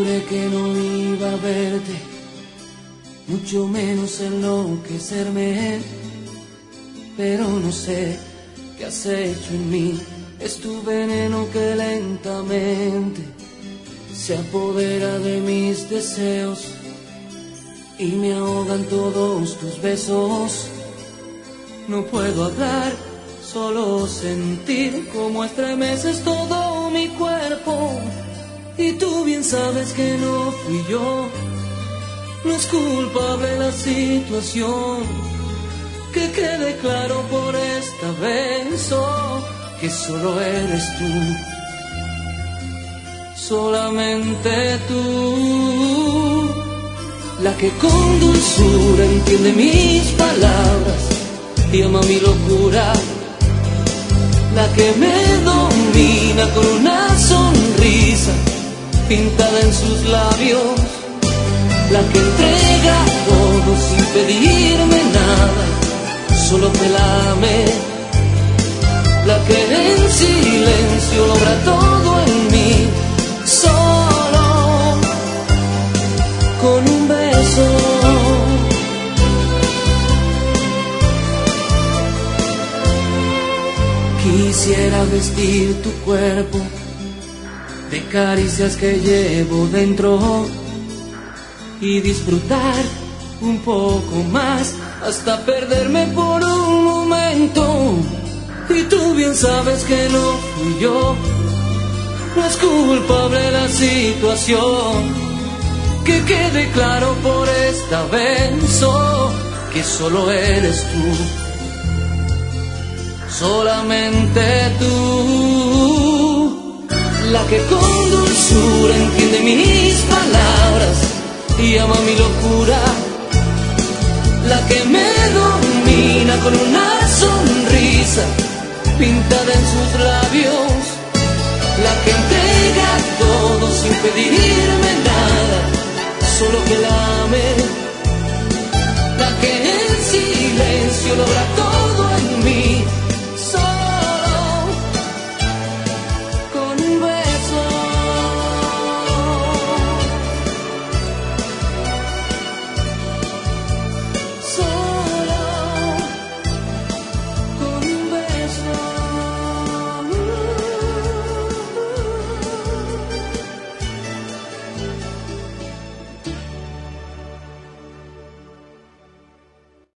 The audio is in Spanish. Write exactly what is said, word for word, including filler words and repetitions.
juré que no iba a verte, mucho menos enloquecerme, pero no sé qué has hecho en mí. Es tu veneno que lentamente se apodera de mis deseos y me ahogan todos tus besos. No puedo hablar, solo sentir cómo estremeces todo mi cuerpo. Y tú bien sabes que no fui yo, no es culpable la situación. Que quede claro por esta vez, oh, que solo eres tú, solamente tú, la que con dulzura entiende mis palabras y ama mi locura, la que me domina con una sonrisa pintada en sus labios, la que entrega todo sin pedirme nada, solo te la amé, la que en silencio logra todo en mí, solo con un beso. Quisiera vestir tu cuerpo de caricias que llevo dentro y disfrutar un poco más hasta perderme por un momento. Y tú bien sabes que no fui yo, no es culpable la situación. Que quede claro por esta vez, oh, que solo eres tú, solamente tú, la que con dulzura entiende mis palabras y ama mi locura, la que me domina con una sonrisa pintada en sus labios, la que entrega todo sin pedir